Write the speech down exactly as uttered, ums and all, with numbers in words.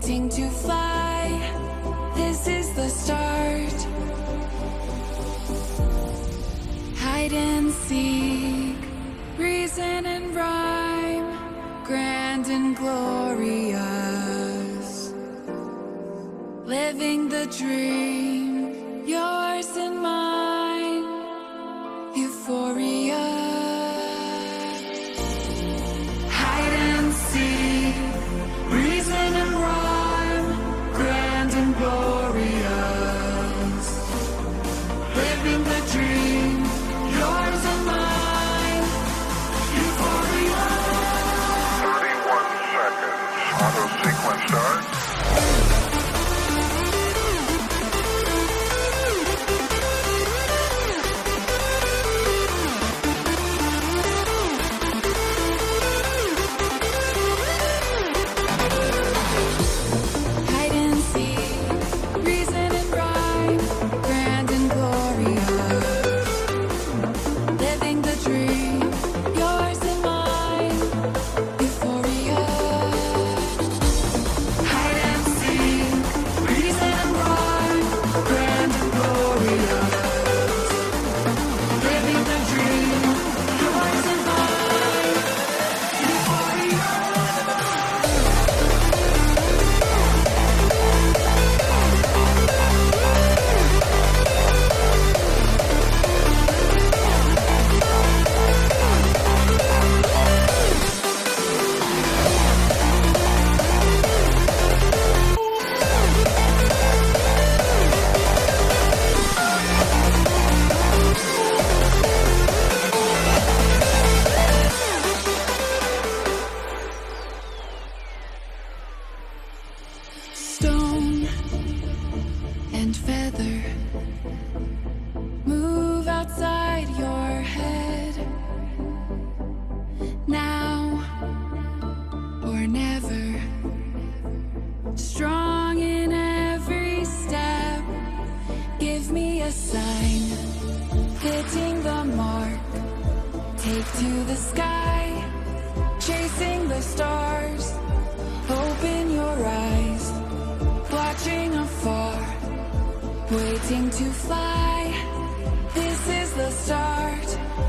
waiting to fly. This is the start. Hide and seek, reason and rhyme, grand and glorious. Living the dream, yours and mine, euphoria. Hide and seek, reason and rhyme, grand and glorious. Living the dream, yours and mine, euphoria. thirty-one seconds. Auto sequence start. Hide and seek, reason and rhyme, grand and glorious. Living the dream, yours and mine, euphoria. Hide and seek, reason and rhyme, grand and glorious. Living the dream, yours and mine, euphoria. Stone and feather move outside your head. Now or never, strong in every step. Give me a sign, hitting the mark. Take to the sky, chasing the stars. Open your eyes, watching afar, waiting to fly. This is the start.